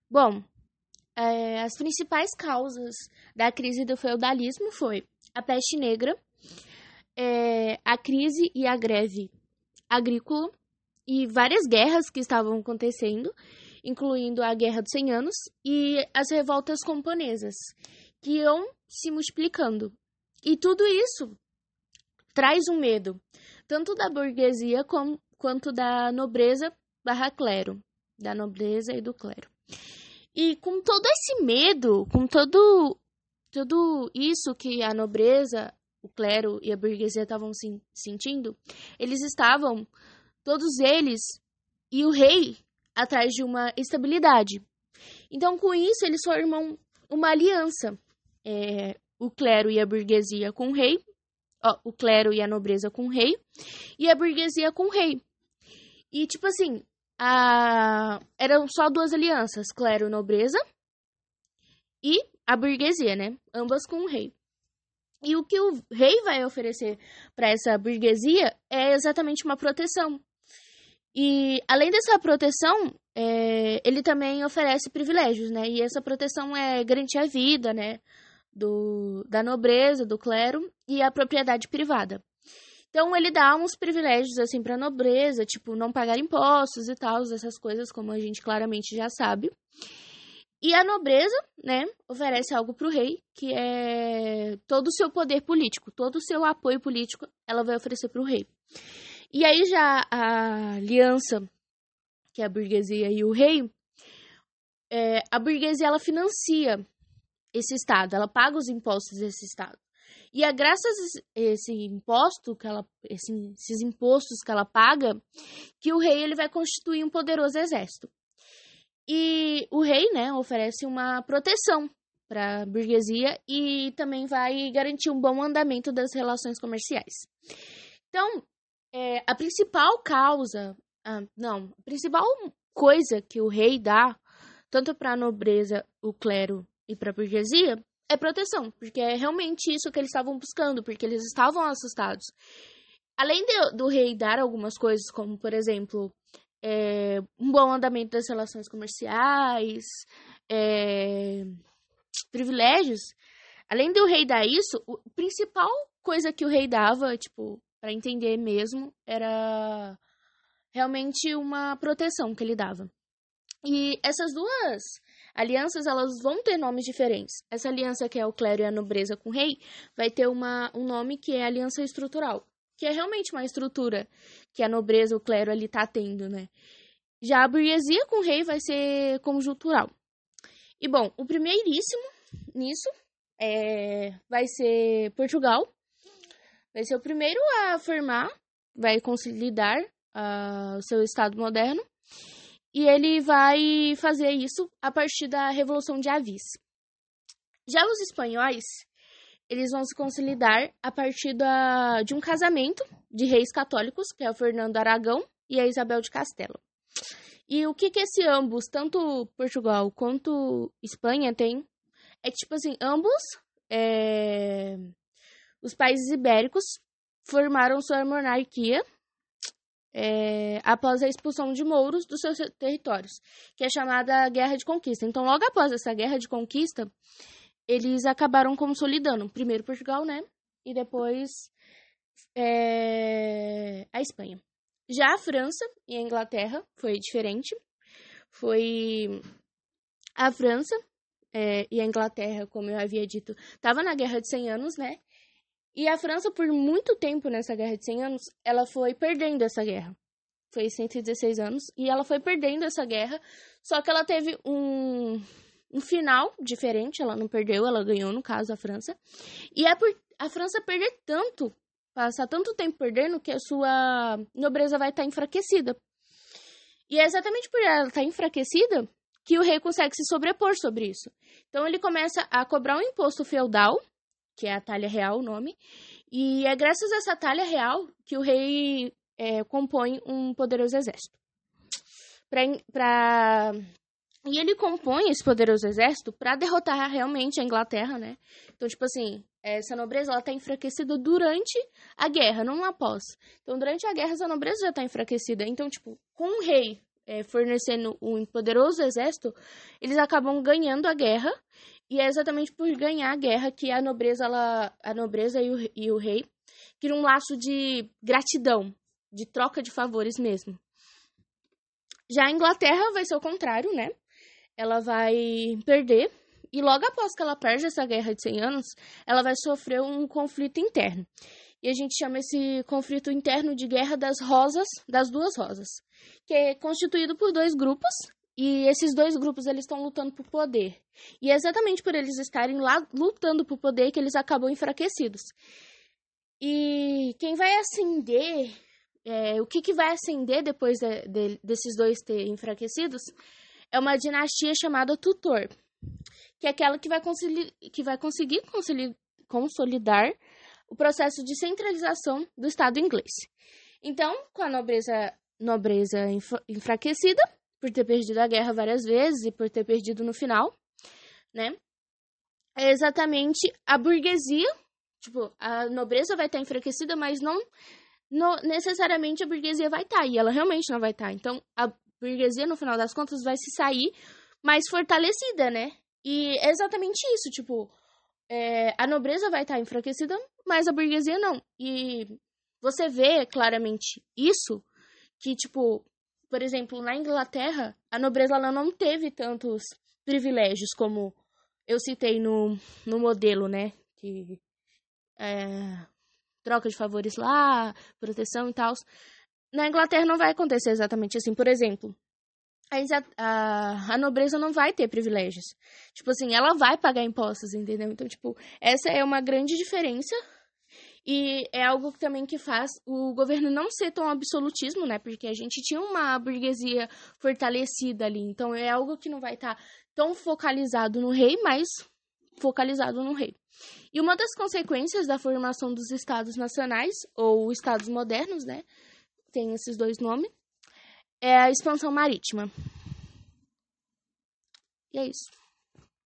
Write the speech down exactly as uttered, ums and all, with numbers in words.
Bom, é, as principais causas da crise do feudalismo foi a peste negra, é, a crise e a greve agrícola e várias guerras que estavam acontecendo, incluindo a Guerra dos Cem Anos e as revoltas camponesas, que iam se multiplicando. E tudo isso traz um medo, tanto da burguesia como, quanto da nobreza barra clero, da nobreza e do clero. E com todo esse medo, com todo, tudo isso que a nobreza, o clero e a burguesia estavam se, sentindo, eles estavam, todos eles, e o rei, atrás de uma estabilidade. Então, com isso, eles formam uma aliança. É, o clero e a burguesia com o rei, ó, o clero e a nobreza com o rei, e a burguesia com o rei. E, tipo assim, a... eram só duas alianças, clero e nobreza, e a burguesia, né? Ambas com o rei. E o que o rei vai oferecer para essa burguesia é exatamente uma proteção. E, além dessa proteção, é, ele também oferece privilégios, né? E essa proteção é garantir a vida, né? Do, da nobreza, do clero e a propriedade privada. Então, ele dá uns privilégios, assim, pra nobreza, tipo, não pagar impostos e tal, essas coisas, como a gente claramente já sabe. E a nobreza, né, oferece algo pro rei, que é todo o seu poder político, todo o seu apoio político, ela vai oferecer pro rei. E aí já a aliança, que é a burguesia e o rei, é, a burguesia, ela financia esse estado, ela paga os impostos desse estado. E é graças a esse imposto, que ela, esse, esses impostos que ela paga, que o rei ele vai constituir um poderoso exército. E o rei, né, oferece uma proteção para a burguesia e também vai garantir um bom andamento das relações comerciais. Então, é, a principal causa, ah, não, a principal coisa que o rei dá, tanto para a nobreza, o clero e para a burguesia, é proteção, porque é realmente isso que eles estavam buscando, porque eles estavam assustados. Além de, do rei dar algumas coisas, como, por exemplo, é, um bom andamento das relações comerciais, é, privilégios, além do rei dar isso, a principal coisa que o rei dava, tipo, para entender mesmo, era realmente uma proteção que ele dava. E essas duas alianças, elas vão ter nomes diferentes. Essa aliança que é o clero e a nobreza com o rei, vai ter uma, um nome que é aliança estrutural, que é realmente uma estrutura que a nobreza, o clero ali tá tendo, né? Já a burguesia com o rei vai ser conjuntural. E bom, o primeiríssimo nisso é, vai ser Portugal. Vai ser o primeiro a formar, vai consolidar uh, o seu Estado moderno. E ele vai fazer isso a partir da Revolução de Avis. Já os espanhóis, eles vão se consolidar a partir da, de um casamento de reis católicos, que é o Fernando Aragão e a Isabel de Castela. E o que que esse ambos, tanto Portugal quanto Espanha, tem, é que, tipo assim, ambos, é, os países ibéricos, formaram sua monarquia É, após a expulsão de mouros dos seus territórios, que é chamada Guerra de Conquista. Então, logo após essa Guerra de Conquista, eles acabaram consolidando, primeiro Portugal, né, e depois é, a Espanha. Já a França e a Inglaterra foi diferente, foi a França é, e a Inglaterra, como eu havia dito, estava na Guerra de Cem Anos, né, e a França, por muito tempo nessa Guerra de Cem Anos, ela foi perdendo essa guerra. Foi cento e dezesseis anos, e ela foi perdendo essa guerra, só que ela teve um, um final diferente, ela não perdeu, ela ganhou, no caso, a França. E é por a França perder tanto, passar tanto tempo perdendo, que a sua nobreza vai estar enfraquecida. E é exatamente por ela estar enfraquecida que o rei consegue se sobrepor sobre isso. Então, ele começa a cobrar um imposto feudal, que é a talha real, o nome, e é graças a essa talha real que o rei é, compõe um poderoso exército. Pra, pra... E ele compõe esse poderoso exército para derrotar realmente a Inglaterra, né? Então, tipo assim, essa nobreza ela tá enfraquecida durante a guerra, não após. Então, durante a guerra, essa nobreza já tá enfraquecida. Então, tipo, com o rei é, fornecendo um poderoso exército, eles acabam ganhando a guerra. E é exatamente por ganhar a guerra que a nobreza, ela, a nobreza e, o, e o rei criam um laço de gratidão, de troca de favores mesmo. Já a Inglaterra vai ser o contrário, né? Ela vai perder, e logo após que ela perde essa guerra de cem anos, ela vai sofrer um conflito interno. E a gente chama esse conflito interno de Guerra das Rosas, das Duas Rosas, que é constituído por dois grupos, e esses dois grupos eles estão lutando por poder. E é exatamente por eles estarem lá lutando por poder que eles acabam enfraquecidos. E quem vai ascender, é, o que, que vai ascender depois de, de, desses dois ter enfraquecidos, é uma dinastia chamada Tutor, que é aquela que vai, que vai conseguir consolidar o processo de centralização do Estado inglês. Então, com a nobreza, nobreza enfraquecida, por ter perdido a guerra várias vezes e por ter perdido no final, né? É exatamente a burguesia, tipo, a nobreza vai estar enfraquecida, mas não, não necessariamente a burguesia vai estar, e ela realmente não vai estar. Então, a burguesia, no final das contas, vai se sair mais fortalecida, né? E é exatamente isso, tipo, é, a nobreza vai estar enfraquecida, mas a burguesia não. E você vê claramente isso, que, tipo, por exemplo, na Inglaterra, a nobreza ela não teve tantos privilégios como eu citei no, no modelo, né? Que é, troca de favores lá, proteção e tal. Na Inglaterra não vai acontecer exatamente assim. Por exemplo, a, a, a nobreza não vai ter privilégios. Tipo assim, ela vai pagar impostos, entendeu? Então, tipo, essa é uma grande diferença. E é algo também que faz o governo não ser tão absolutismo, né? Porque a gente tinha uma burguesia fortalecida ali. Então, é algo que não vai estar tá tão focalizado no rei, mas focalizado no rei. E uma das consequências da formação dos estados nacionais, ou estados modernos, né? Tem esses dois nomes, é a expansão marítima. E é isso.